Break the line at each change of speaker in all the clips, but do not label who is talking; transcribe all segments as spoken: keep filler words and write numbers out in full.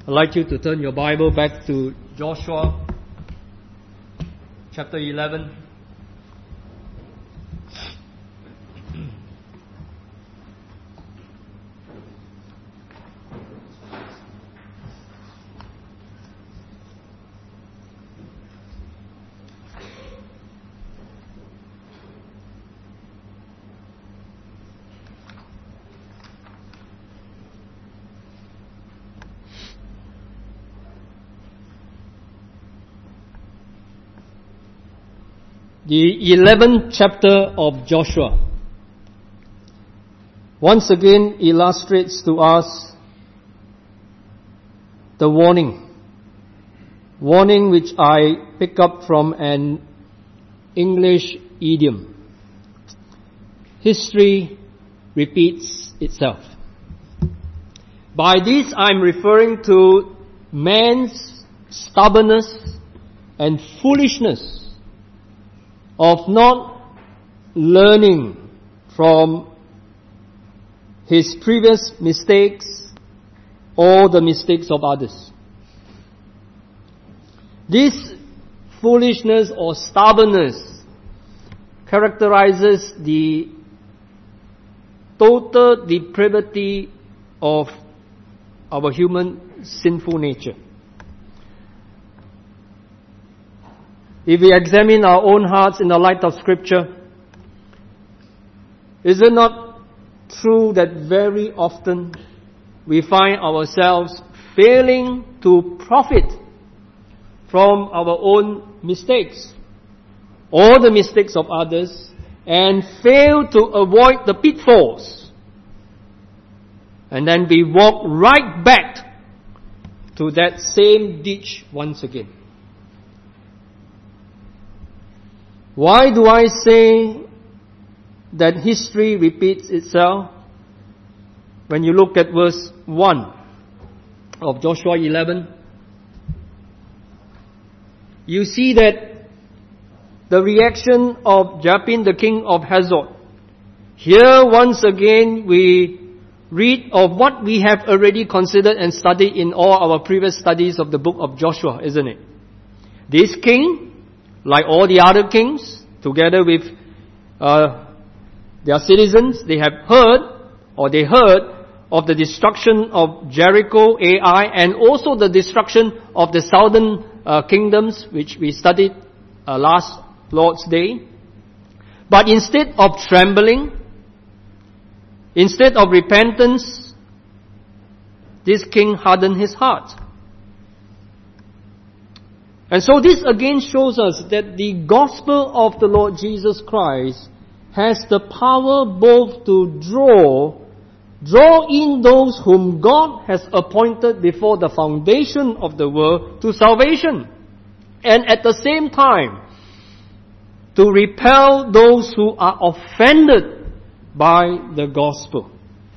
I'd like you to turn your Bible back to Joshua chapter eleven. The eleventh chapter of Joshua once again illustrates to us the warning. Warning which I pick up from an English idiom. History repeats itself. By this I'm referring to man's stubbornness and foolishness of not learning from his previous mistakes or the mistakes of others. This foolishness or stubbornness characterizes the total depravity of our human sinful nature. If we examine our own hearts in the light of Scripture, is it not true that very often we find ourselves failing to profit from our own mistakes or the mistakes of others and fail to avoid the pitfalls? And then we walk right back to that same ditch once again. Why do I say that history repeats itself? When you look at verse one of Joshua eleven, you see that the reaction of Jabin, the king of Hazor. Here once again we read of what we have already considered and studied in all our previous studies of the book of Joshua, isn't it? This king, like all the other kings, together with uh, their citizens, they have heard, or they heard, of the destruction of Jericho, Ai, and also the destruction of the southern uh, kingdoms, which we studied uh, last Lord's Day. But instead of trembling, instead of repentance, this king hardened his heart. And so this again shows us that the gospel of the Lord Jesus Christ has the power both to draw, draw in those whom God has appointed before the foundation of the world to salvation, and at the same time to repel those who are offended by the gospel.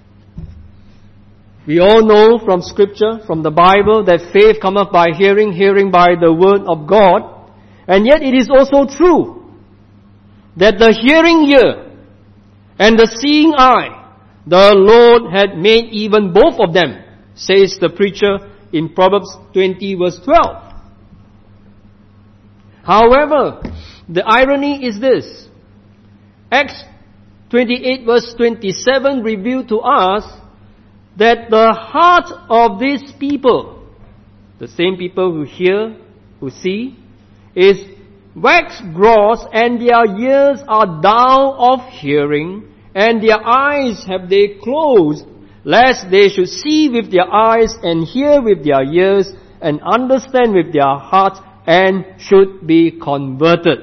We all know from Scripture, from the Bible, that faith cometh by hearing, hearing by the word of God. And yet it is also true that the hearing ear and the seeing eye, the Lord had made even both of them, says the preacher in Proverbs twenty verse twelve. However, the irony is this. Acts twenty-eight verse twenty-seven revealed to us that the heart of these people, the same people who hear, who see, is wax gross, and their ears are dull of hearing, and their eyes have they closed, lest they should see with their eyes, and hear with their ears, and understand with their heart, and should be converted.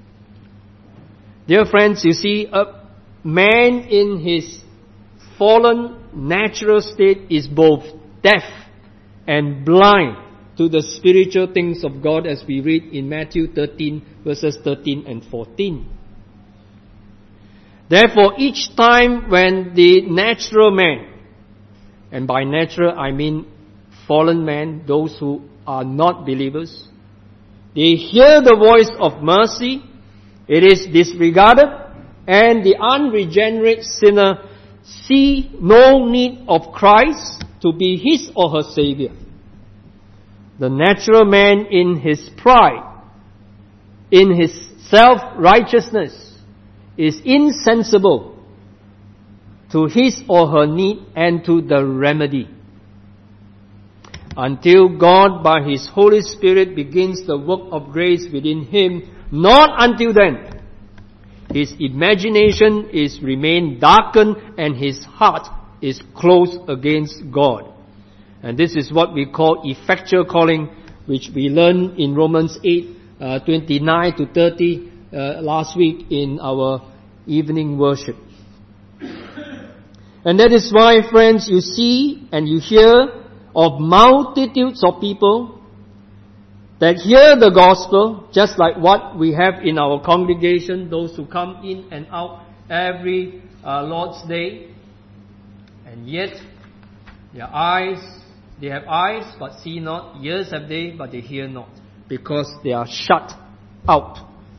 Dear friends, you see, a man in his fallen natural state is both deaf and blind to the spiritual things of God, as we read in Matthew thirteen verses thirteen and fourteen. Therefore, each time when the natural man, and by natural I mean fallen man, those who are not believers, they hear the voice of mercy, it is disregarded, and the unregenerate sinner see no need of Christ to be his or her Savior. The natural man in his pride, in his self-righteousness, is insensible to his or her need and to the remedy. Until God by His Holy Spirit begins the work of grace within him, not until then, his imagination is remained darkened and his heart is closed against God. And this is what we call effectual calling, which we learned in Romans eight, uh, twenty-nine to thirty uh, last week in our evening worship. And that is why, friends, you see and you hear of multitudes of people that hear the gospel, just like what we have in our congregation, those who come in and out every uh, Lord's Day, and yet their eyes, they have eyes but see not, ears have they but they hear not, because they are shut out.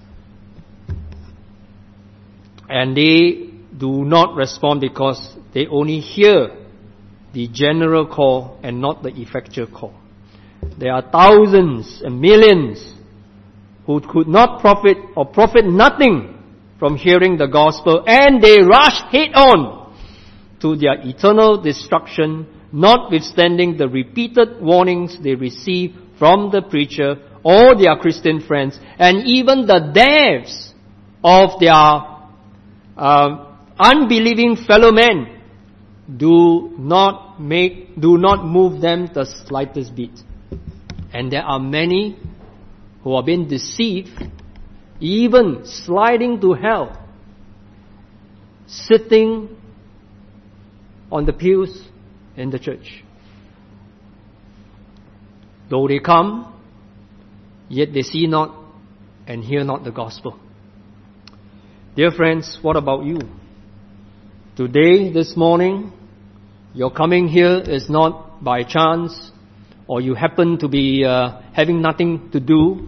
And they do not respond because they only hear the general call and not the effectual call. There are thousands and millions who could not profit or profit nothing from hearing the gospel, and they rush head on to their eternal destruction, notwithstanding the repeated warnings they receive from the preacher or their Christian friends, and even the deaths of their uh, unbelieving fellow men do not make, do not move them the slightest bit. And there are many who are being deceived, even sliding to hell, sitting on the pews in the church. Though they come, yet they see not and hear not the gospel. Dear friends, what about you? Today, this morning, your coming here is not by chance, or you happen to be uh, having nothing to do.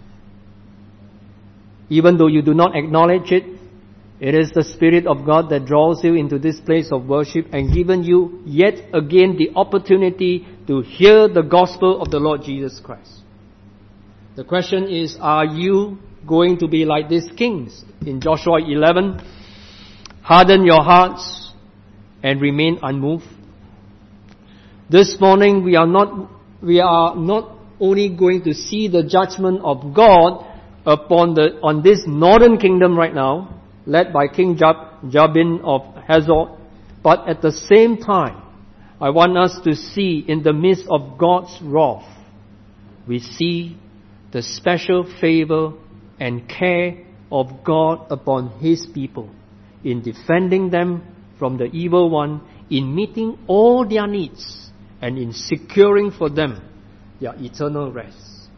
Even though you do not acknowledge it, it is the Spirit of God that draws you into this place of worship and given you yet again the opportunity to hear the gospel of the Lord Jesus Christ. The question is, are you going to be like these kings in Joshua eleven? Harden your hearts and remain unmoved. This morning we are not we are not only going to see the judgment of God upon the on this northern kingdom right now, led by King Jab, Jabin of Hazor, but at the same time, I want us to see in the midst of God's wrath, we see the special favor and care of God upon His people, in defending them from the evil one, in meeting all their needs, and in securing for them their eternal rest.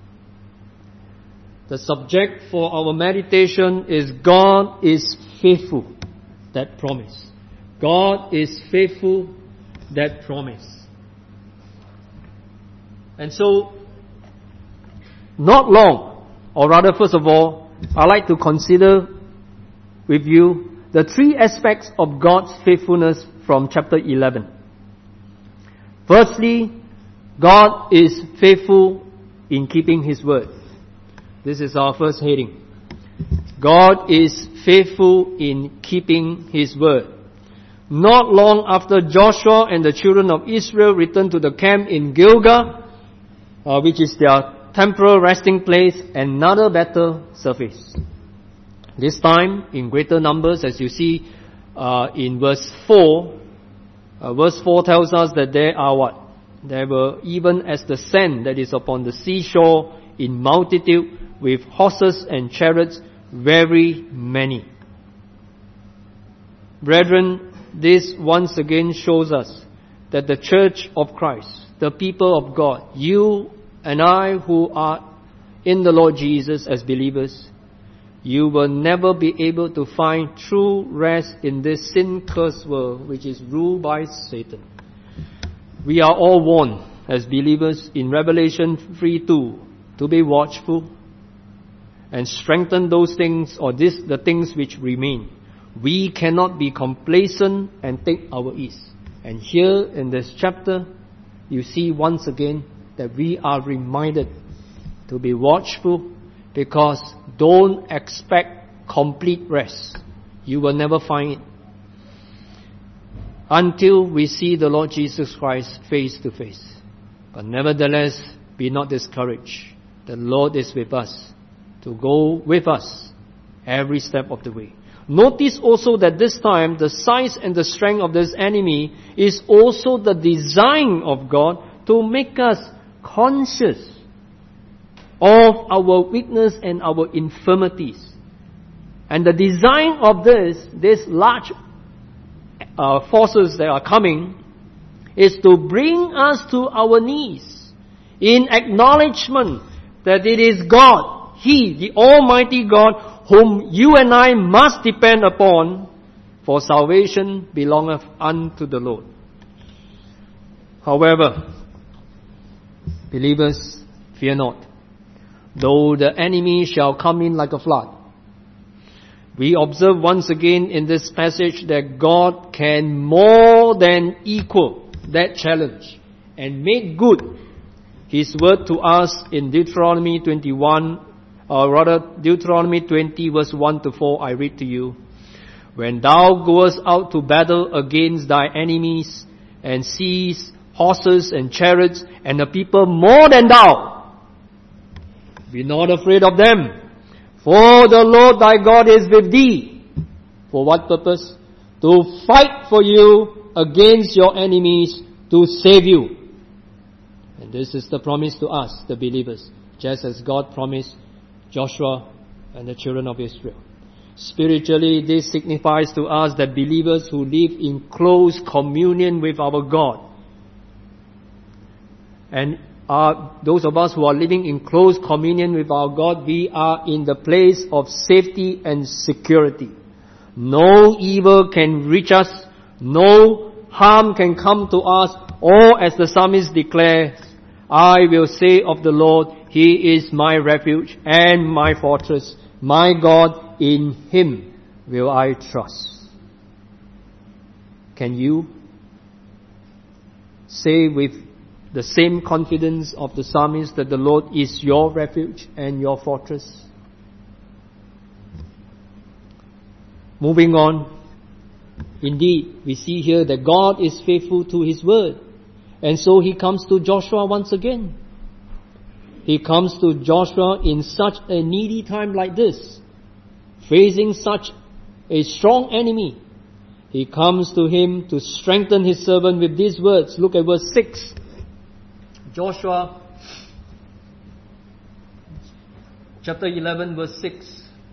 The subject for our meditation is God is faithful, that promise. God is faithful, that promise. And so, not long, or rather first of all, I'd like to consider with you the three aspects of God's faithfulness from chapter eleven. Firstly, God is faithful in keeping His word. This is our first heading. God is faithful in keeping His word. Not long after Joshua and the children of Israel returned to the camp in Gilgal, uh, which is their temporal resting place, another battle surfaced. This time in greater numbers, as you see uh, in verse four. Uh, verse four tells us that there are what? There were even as the sand that is upon the seashore in multitude, with horses and chariots, very many. Brethren, this once again shows us that the church of Christ, the people of God, you and I who are in the Lord Jesus as believers, you will never be able to find true rest in this sin-cursed world which is ruled by Satan. We are all warned as believers in Revelation three two to be watchful and strengthen those things or this the things which remain. We cannot be complacent and take our ease. And here in this chapter, you see once again that we are reminded to be watchful, because don't expect complete rest. You will never find it until we see the Lord Jesus Christ face to face. But nevertheless, be not discouraged. The Lord is with us to go with us every step of the way. Notice also that this time the size and the strength of this enemy is also the design of God to make us conscious of our weakness and our infirmities. And the design of this, this large uh, forces that are coming, is to bring us to our knees in acknowledgement that it is God, He, the Almighty God, whom you and I must depend upon, for salvation belongeth unto the Lord. However, believers, fear not, though the enemy shall come in like a flood. We observe once again in this passage that God can more than equal that challenge and make good His word to us in Deuteronomy twenty-one, or rather Deuteronomy twenty verse one to four. I read to you. When thou goest out to battle against thy enemies, and seest horses and chariots and a people more than thou, be not afraid of them, for the Lord thy God is with thee. For what purpose? To fight for you against your enemies, to save you. And this is the promise to us, the believers, just as God promised Joshua and the children of Israel. Spiritually, this signifies to us that believers who live in close communion with our God, and are those of us who are living in close communion with our God, we are in the place of safety and security. No evil can reach us, no harm can come to us, or as the psalmist declares, I will say of the Lord, He is my refuge and my fortress, my God, in Him will I trust. Can you say with the same confidence of the psalmist that the Lord is your refuge and your fortress? Moving on. Indeed, we see here that God is faithful to His word. And so He comes to Joshua once again. He comes to Joshua in such a needy time like this, facing such a strong enemy. He comes to him to strengthen his servant with these words. Look at verse six. Joshua chapter eleven verse six.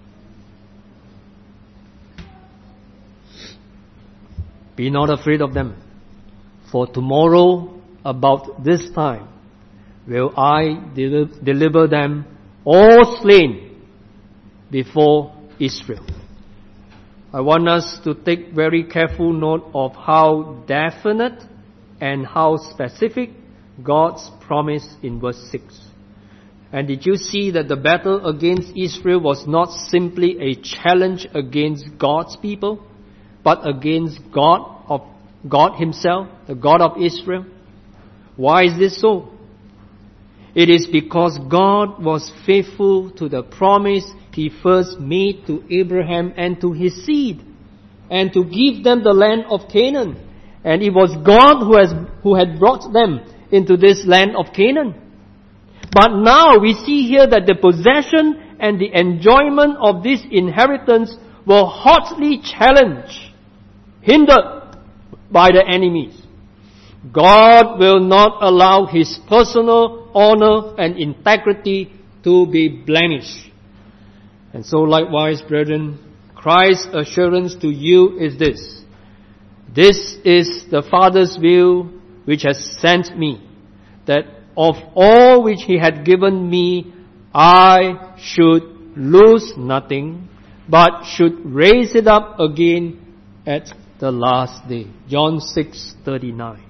Be not afraid of them, for tomorrow about this time will I del- deliver them all slain before Israel. I want us to take very careful note of how definite and how specific God's promise in verse six. And did you see that the battle against Israel was not simply a challenge against God's people, but against God of God Himself, the God of Israel? Why is this so? It is because God was faithful to the promise He first made to Abraham and to his seed, and to give them the land of Canaan. And it was God who has who had brought them into this land of Canaan. But now we see here that the possession and the enjoyment of this inheritance were hotly challenged, hindered by the enemies. God will not allow His personal honor and integrity to be blemished. And so likewise, brethren, Christ's assurance to you is this: this is the Father's will which has sent me, that of all which He had given me, I should lose nothing, but should raise it up again at the last day. John six thirty-nine.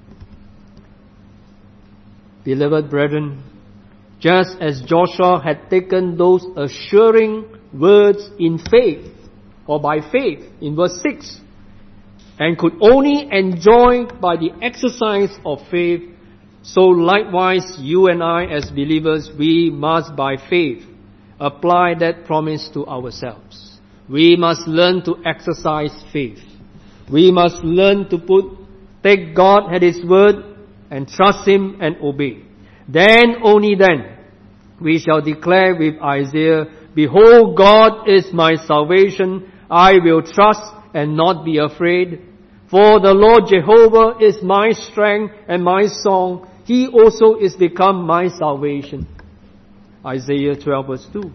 Beloved brethren, just as Joshua had taken those assuring words in faith, or by faith, in verse six, and could only enjoy by the exercise of faith, So likewise, you and I as believers, we must by faith apply that promise to ourselves. We must learn to exercise faith. We must learn to put, take God at His word and trust Him and obey. Then, only then, we shall declare with Isaiah, Behold, God is my salvation. I will trust and not be afraid. For the Lord Jehovah is my strength and my song. He also is become my salvation. Isaiah twelve verse two.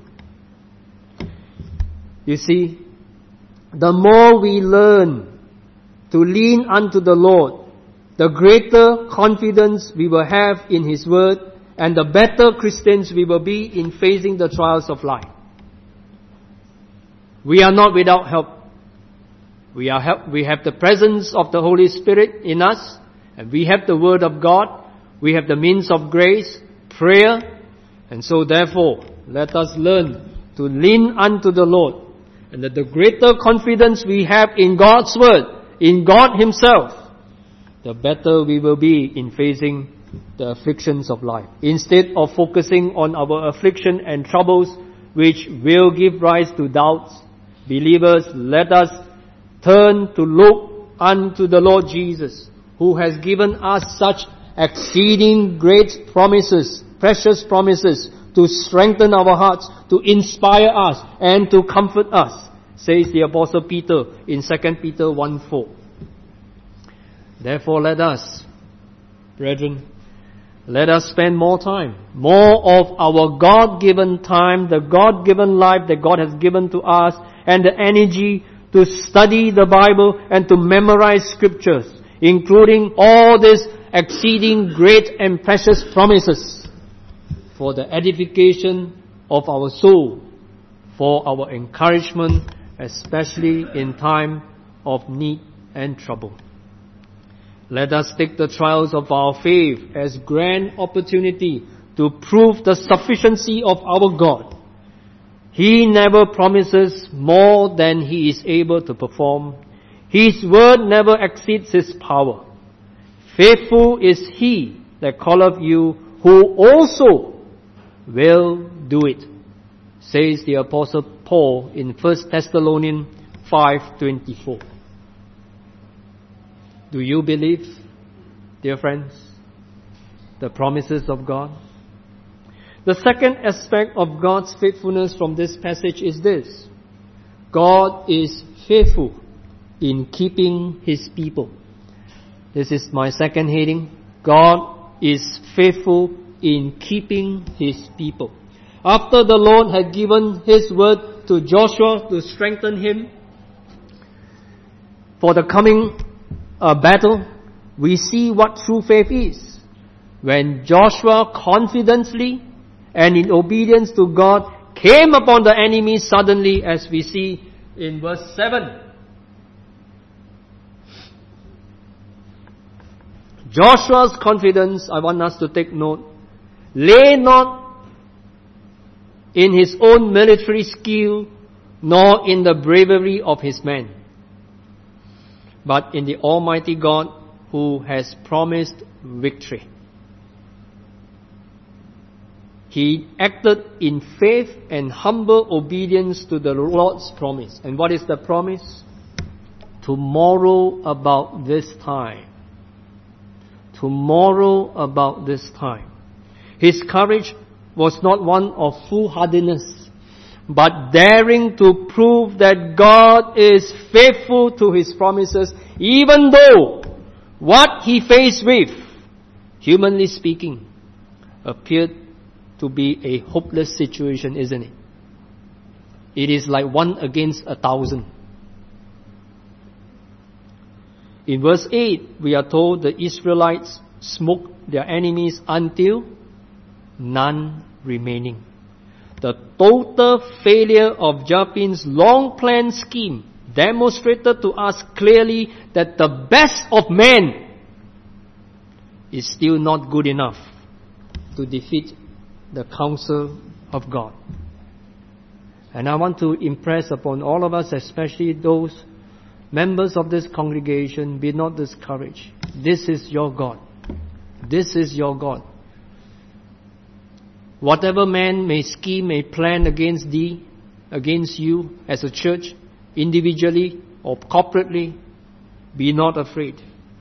You see, the more we learn to lean unto the Lord, the greater confidence we will have in His word, and the better Christians we will be in facing the trials of life. We are not without help. We are help, we have the presence of the Holy Spirit in us, and we have the Word of God. We have the means of grace, prayer, and so therefore, let us learn to lean unto the Lord. And that the greater confidence we have in God's Word, in God Himself, the better we will be in facing the afflictions of life. Instead of focusing on our affliction and troubles, which will give rise to doubts, believers, let us turn to look unto the Lord Jesus, who has given us such exceeding great promises, precious promises, to strengthen our hearts, to inspire us, and to comfort us, says the Apostle Peter in Second Peter one four. Therefore let us, brethren, let us spend more time, more of our God-given time, the God-given life that God has given to us, and the energy to study the Bible and to memorize Scriptures, including all these exceeding great and precious promises for the edification of our soul, for our encouragement, especially in time of need and trouble. Let us take the trials of our faith as grand opportunity to prove the sufficiency of our God. He never promises more than He is able to perform. His word never exceeds His power. Faithful is He that calleth you, who also will do it, says the Apostle Paul in First Thessalonians five twenty-four. Do you believe, dear friends, the promises of God? The second aspect of God's faithfulness from this passage is this: God is faithful in keeping His people. This is my second heading. God is faithful in keeping His people. After the Lord had given His word to Joshua to strengthen him for the coming uh, battle, we see what true faith is. When Joshua confidently and in obedience to God came upon the enemy suddenly, as we see in verse seven. Joshua's confidence, I want us to take note, lay not in his own military skill, nor in the bravery of his men, but in the Almighty God who has promised victory. He acted in faith and humble obedience to the Lord's promise. And what is the promise? Tomorrow about this time. Tomorrow about this time. His courage was not one of foolhardiness, but daring to prove that God is faithful to His promises, even though what he faced with, humanly speaking, appeared to be a hopeless situation, isn't it? It is like one against a thousand. In verse eight, we are told the Israelites smote their enemies until none remaining. The total failure of Jabin's long-planned scheme demonstrated to us clearly that the best of men is still not good enough to defeat the counsel of God. And I want to impress upon all of us, especially those members of this congregation, be not discouraged. This is your God. This is your God. Whatever man may scheme, may plan against thee, against you as a church, individually or corporately, be not afraid.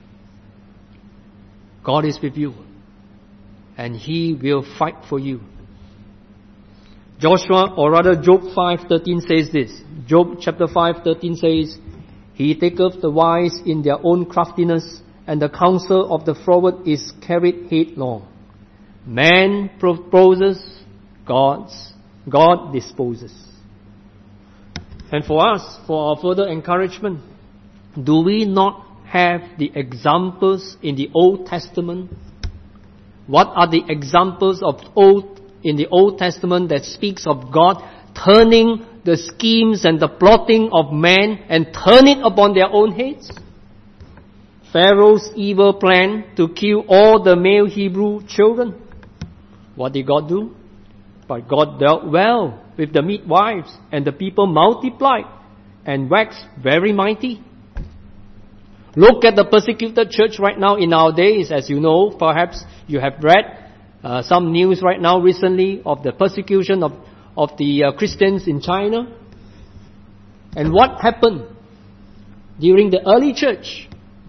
God is with you, and He will fight for you. Joshua, or rather Job five thirteen says this. Job chapter five thirteen says, He taketh the wise in their own craftiness, and the counsel of the froward is carried headlong. Man proposes, God's, God disposes. And for us, for our further encouragement, do we not have the examples in the Old Testament? What are the examples of old in the Old Testament that speaks of God turning the schemes and the plotting of man and turn it upon their own heads? Pharaoh's evil plan to kill all the male Hebrew children. What did God do? But God dealt well with the midwives, and the people multiplied and waxed very mighty. Look at the persecuted church right now in our days. As you know, perhaps you have read uh, some news right now recently of the persecution of, of the uh, Christians in China. And what happened during the early church?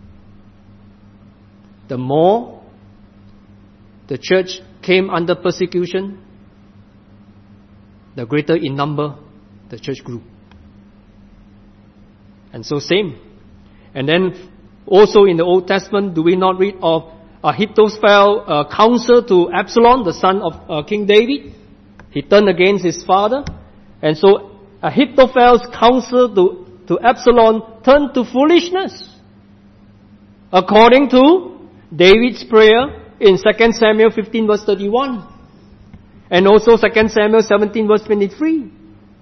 The more the church came under persecution, the greater in number the church grew. And so same. And then also in the Old Testament, do we not read of Ahithophel uh, counsel to Absalom, the son of uh, King David? He turned against his father. And so Ahithophel's counsel to, to Absalom turned to foolishness. According to David's prayer in Second Samuel fifteen verse thirty-one. And also Second Samuel seventeen verse twenty-three.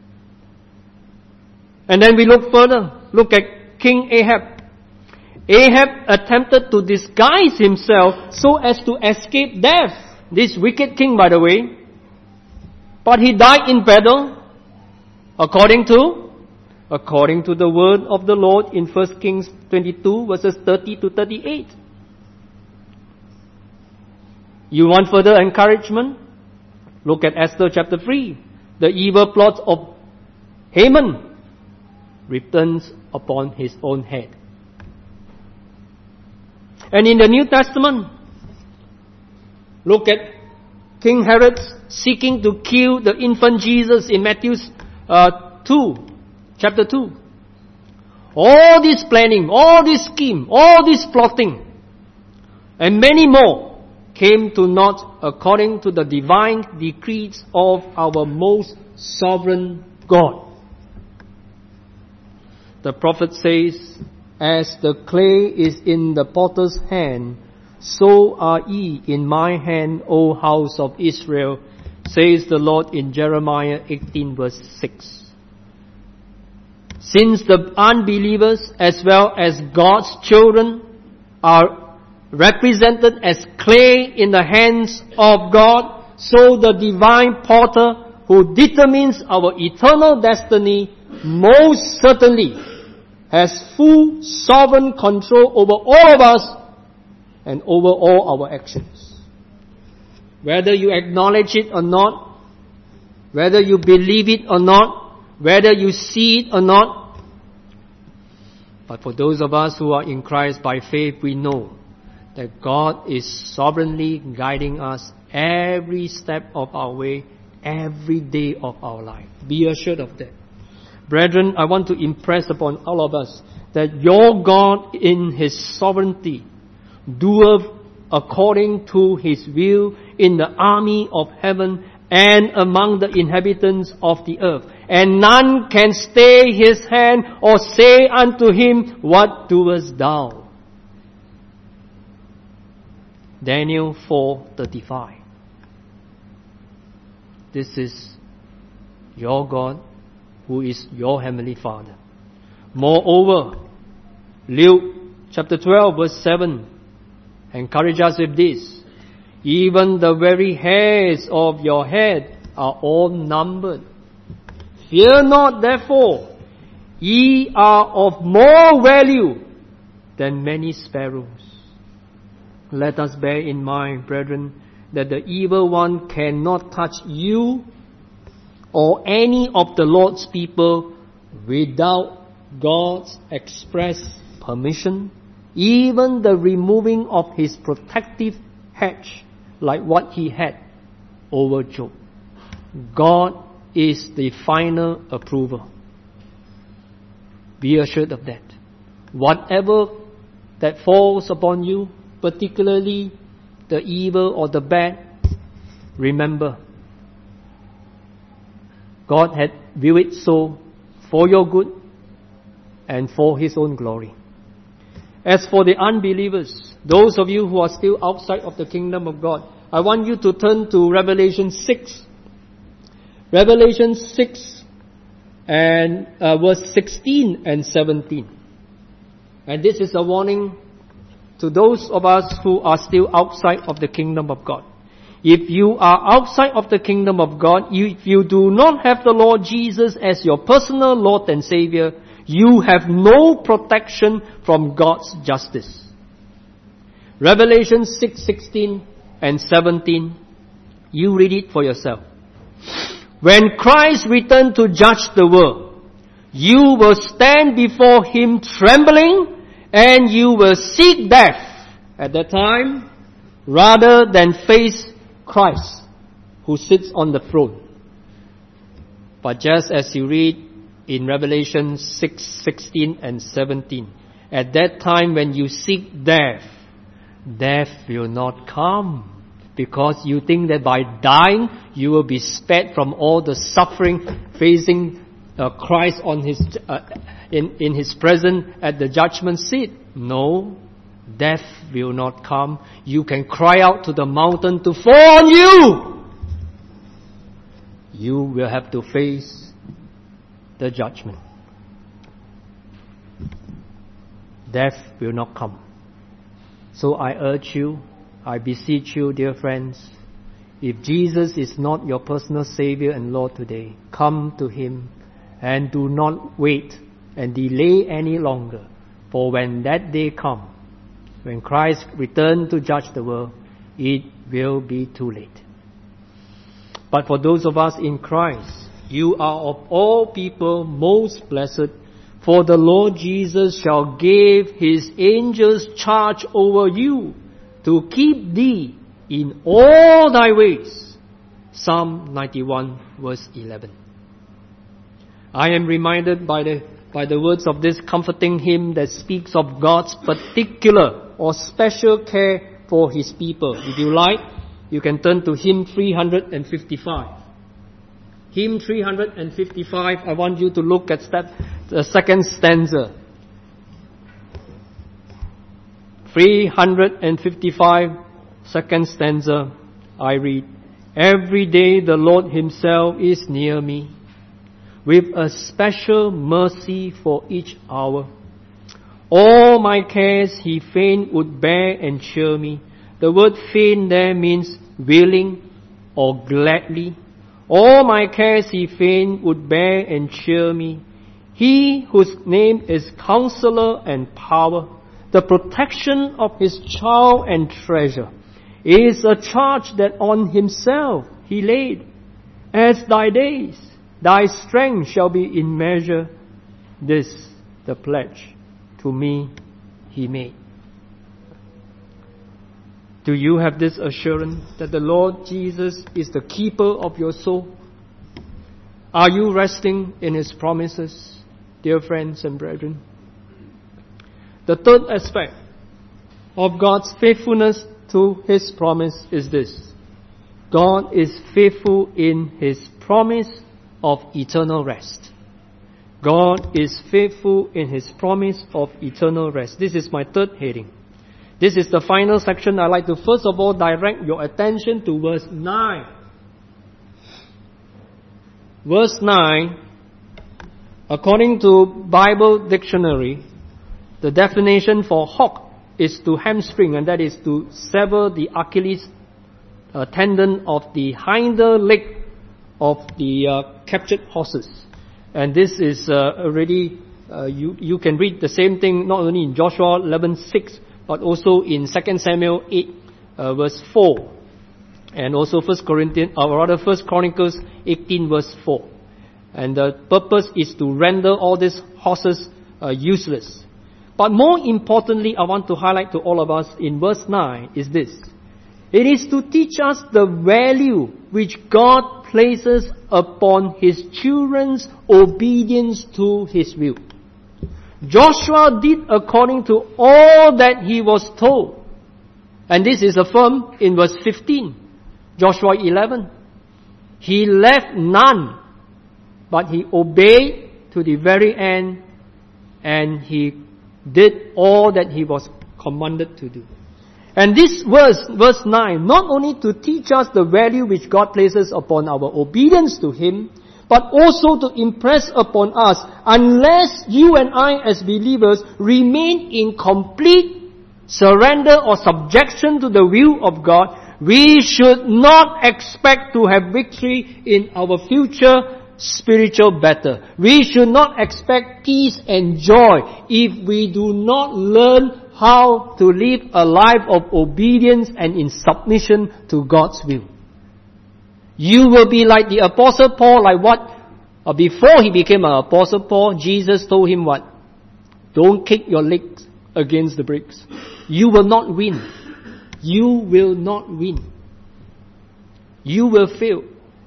And then we look further. Look at King Ahab. Ahab attempted to disguise himself so as to escape death. This wicked king, by the way. But he died in battle. According to? According to the word of the Lord in First Kings twenty-two verses thirty to thirty-eight. You want further encouragement? Look at Esther chapter three. The evil plot of Haman returns upon his own head. And in the New Testament, look at King Herod seeking to kill the infant Jesus in Matthew uh, two, chapter two. All this planning, all this scheme, all this plotting, and many more came to naught according to the divine decrees of our most sovereign God. The prophet says, as the clay is in the potter's hand, so are ye in my hand, O house of Israel, says the Lord in Jeremiah eighteen verse six. Since the unbelievers as well as God's children are represented as clay in the hands of God, so the divine potter who determines our eternal destiny most certainly has full sovereign control over all of us and over all our actions. Whether you acknowledge it or not, whether you believe it or not, whether you see it or not, but for those of us who are in Christ by faith, we know that God is sovereignly guiding us every step of our way, every day of our life. Be assured of that. Brethren, I want to impress upon all of us that your God in His sovereignty doeth according to His will in the army of heaven and among the inhabitants of the earth. And none can stay His hand or say unto Him, what doest thou? Daniel four thirty-five. This is your God, who is your heavenly Father. Moreover, Luke chapter twelve verse seven encourage us with this. Even the very hairs of your head are all numbered. Fear not therefore, ye are of more value than many sparrows. Let us bear in mind, brethren, that the evil one cannot touch you or any of the Lord's people without God's express permission, even the removing of his protective hedge, like what he had over Job. God is the final approver. Be assured of that. Whatever that falls upon you, particularly the evil or the bad, remember, God had viewed it so for your good and for His own glory. As for the unbelievers, those of you who are still outside of the kingdom of God, I want you to turn to Revelation six. Revelation six and uh, verse sixteen and seventeen. And this is a warning to those of us who are still outside of the kingdom of God. If you are outside of the kingdom of God, you, if you do not have the Lord Jesus as your personal Lord and Savior, you have no protection from God's justice. Revelation six sixteen and seventeen. You read it for yourself. When Christ returned to judge the world, you will stand before Him trembling, and you will seek death at that time rather than face Christ who sits on the throne. But just as you read in Revelation six sixteen and seventeen, at that time when you seek death, death will not come, because you think that by dying you will be spared from all the suffering facing uh, Christ on his uh, in in His presence at the judgment seat. No, death will not come. You can cry out to the mountain to fall on you. You will have to face the judgment. Death will not come. So I urge you, I beseech you, dear friends, if Jesus is not your personal Savior and Lord today, come to Him and do not wait and delay any longer. For when that day comes, when Christ returns to judge the world, it will be too late. But for those of us in Christ, you are of all people most blessed, for the Lord Jesus shall give His angels charge over you to keep thee in all thy ways. Psalm ninety-one verse eleven. I am reminded by the by the words of this comforting hymn that speaks of God's particular or special care for His people. If you like, you can turn to hymn three fifty-five. Hymn three fifty-five, I want you to look at that, the second stanza. three fifty-five, second stanza, I read, every day the Lord Himself is near me, with a special mercy for each hour. All my cares He fain would bear and cheer me. The word fain there means willing or gladly. All my cares He fain would bear and cheer me. He whose name is Counselor and Power, the protection of His child and treasure, is a charge that on Himself He laid. As thy days, thy strength shall be in measure. This the pledge to me He made. Do you have this assurance that the Lord Jesus is the keeper of your soul? Are you resting in His promises, dear friends and brethren? The third aspect of God's faithfulness to His promise is this. God is faithful in His promise of eternal rest. God is faithful in His promise of eternal rest. This is my third heading. This is the final section. I'd like to first of all direct your attention to verse nine. Verse nine, according to Bible Dictionary, the definition for hock is to hamstring, and that is to sever the Achilles uh, tendon of the hinder leg of the uh, captured horses. And this is uh, already, uh, you, you can read the same thing not only in Joshua eleven six, but also in Second Samuel eight, uh, verse four. And also First Corinthians, or rather First Chronicles eighteen, verse four. And the purpose is to render all these horses uh, useless. But more importantly, I want to highlight to all of us in verse nine is this. It is to teach us the value which God places upon His children's obedience to His will. Joshua did according to all that he was told. And this is affirmed in verse fifteen. Joshua eleven. He left none, but he obeyed to the very end, and he did all that he was commanded to do. And this verse, verse nine, not only to teach us the value which God places upon our obedience to Him, but also to impress upon us, unless you and I as believers remain in complete surrender or subjection to the will of God, we should not expect to have victory in our future spiritual battle. We should not expect peace and joy if we do not learn how to live a life of obedience and in submission to God's will. You will be like the Apostle Paul, like what? Uh, before he became an Apostle Paul, Jesus told him what? Don't kick your legs against the bricks. You will not win. You will not win. You will fail.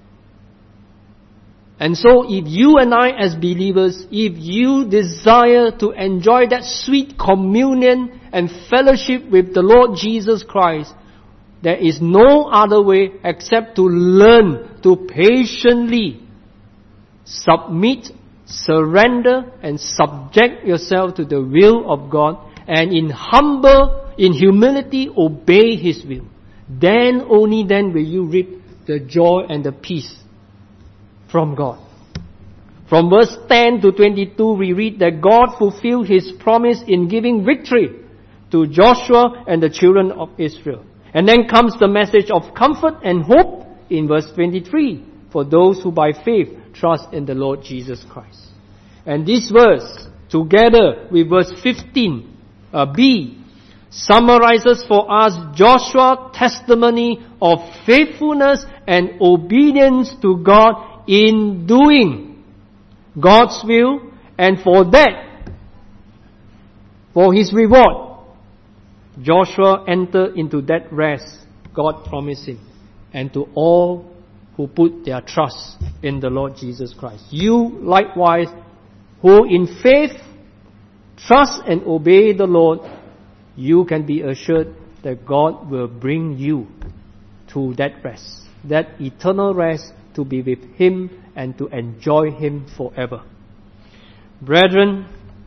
And so if you and I as believers, if you desire to enjoy that sweet communion and fellowship with the Lord Jesus Christ, there is no other way except to learn to patiently submit, surrender, and subject yourself to the will of God, and in humble, in humility, obey His will. Then, only then will you reap the joy and the peace from God. From verse ten to twenty-two, we read that God fulfilled His promise in giving victory to Joshua and the children of Israel. And then comes the message of comfort and hope in verse twenty-three for those who by faith trust in the Lord Jesus Christ. And this verse, together with verse fifteen uh, B, summarizes for us Joshua's testimony of faithfulness and obedience to God in doing God's will, and for that, for his reward, Joshua entered into that rest God promised him, and to all who put their trust in the Lord Jesus Christ. You likewise, who in faith trust and obey the Lord, you can be assured that God will bring you to that rest, that eternal rest, to be with Him and to enjoy Him forever. Brethren,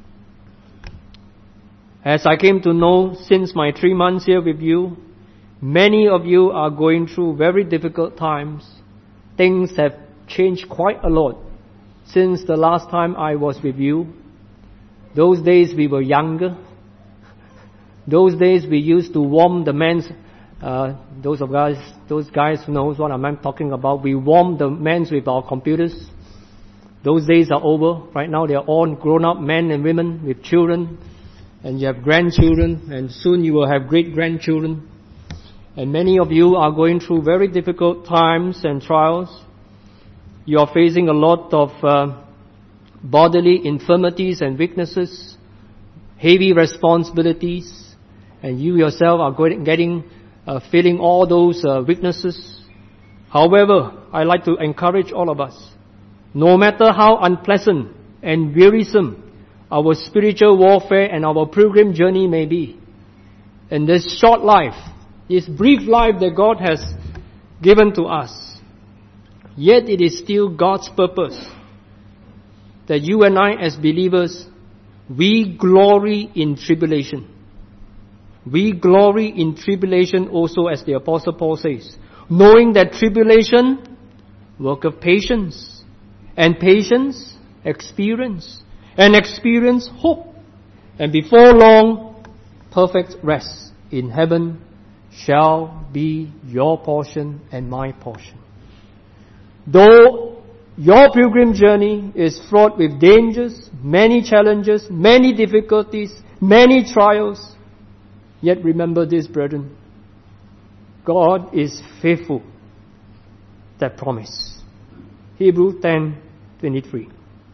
as I came to know since my three months here with you, many of you are going through very difficult times. Things have changed quite a lot since the last time I was with you. Those days we were younger. Those days we used to warm the men's Uh, those of guys, those guys who knows what I'm talking about. We warm the men with our computers. Those days are over. Right now they are all grown-up men and women with children, and you have grandchildren, and soon you will have great-grandchildren. And many of you are going through very difficult times and trials. You are facing a lot of uh, bodily infirmities and weaknesses, heavy responsibilities, and you yourself are going, getting Uh, feeling all those uh, weaknesses. However, I like to encourage all of us, no matter how unpleasant and wearisome our spiritual warfare and our pilgrim journey may be, in this short life, this brief life that God has given to us, yet it is still God's purpose that you and I as believers, we glory in tribulation. We glory in tribulation also, as the Apostle Paul says, knowing that tribulation worketh patience, and patience experience, and experience hope, and before long perfect rest in heaven shall be your portion and my portion. Though your pilgrim journey is fraught with dangers, many challenges, many difficulties, many trials, Yet remember this, brethren. God is faithful. That promise. Hebrews ten twenty-three.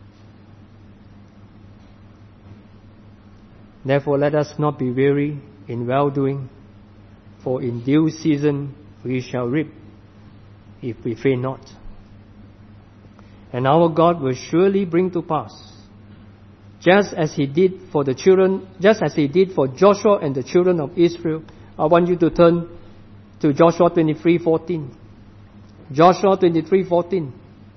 Therefore let us not be weary in well-doing, for in due season we shall reap, if we faint not. And our God will surely bring to pass, just as He did for the children, just as He did for Joshua and the children of Israel. I want you to turn to Joshua twenty-three fourteen. Joshua twenty-three fourteen.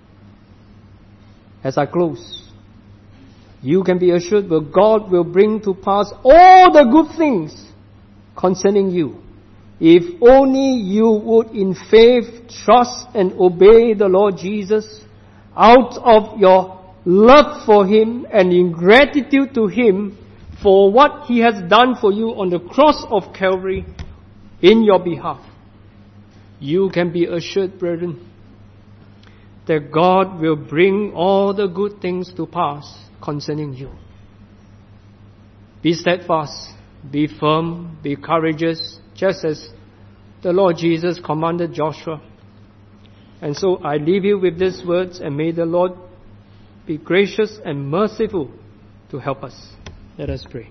As I close, you can be assured that God will bring to pass all the good things concerning you, if only you would in faith trust and obey the Lord Jesus out of your love for Him and in gratitude to Him for what He has done for you on the cross of Calvary in your behalf. You can be assured, brethren, that God will bring all the good things to pass concerning you. Be steadfast, be firm, be courageous, just as the Lord Jesus commanded Joshua. And so I leave you with these words, and may the Lord be gracious and merciful to help us. Let us pray.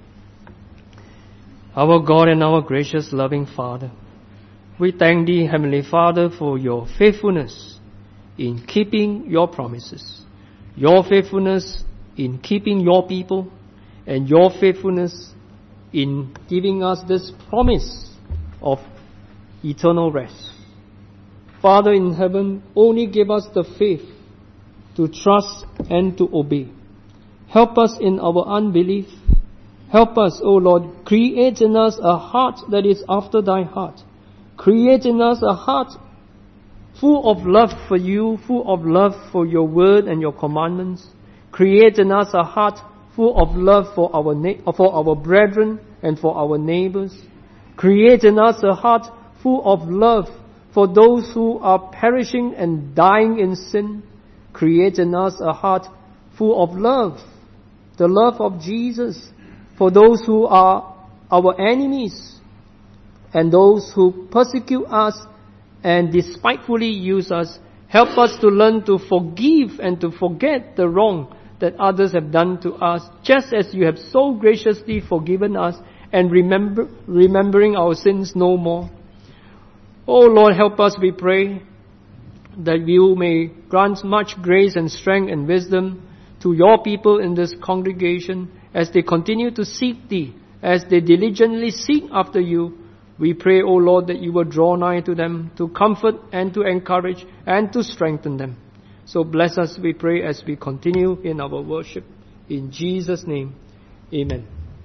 Our God and our gracious loving Father, we thank Thee, Heavenly Father, for Your faithfulness in keeping Your promises, Your faithfulness in keeping Your people, and Your faithfulness in giving us this promise of eternal rest. Father in heaven, only give us the faith to trust and to obey. Help us in our unbelief. Help us, O Lord, create in us a heart that is after Thy heart. Create in us a heart full of love for You, full of love for Your word and Your commandments. Create in us a heart full of love for our na- for our brethren and for our neighbors. Create in us a heart full of love for those who are perishing and dying in sin. Create in us a heart full of love, the love of Jesus, for those who are our enemies and those who persecute us and despitefully use us. Help us to learn to forgive and to forget the wrong that others have done to us, just as You have so graciously forgiven us, and remember, remembering our sins no more. Oh Lord, help us, we pray, that You may grant much grace and strength and wisdom to Your people in this congregation as they continue to seek Thee, as they diligently seek after You. We pray, O Lord, that You will draw nigh to them to comfort and to encourage and to strengthen them. So bless us, we pray, as we continue in our worship. In Jesus' name, amen.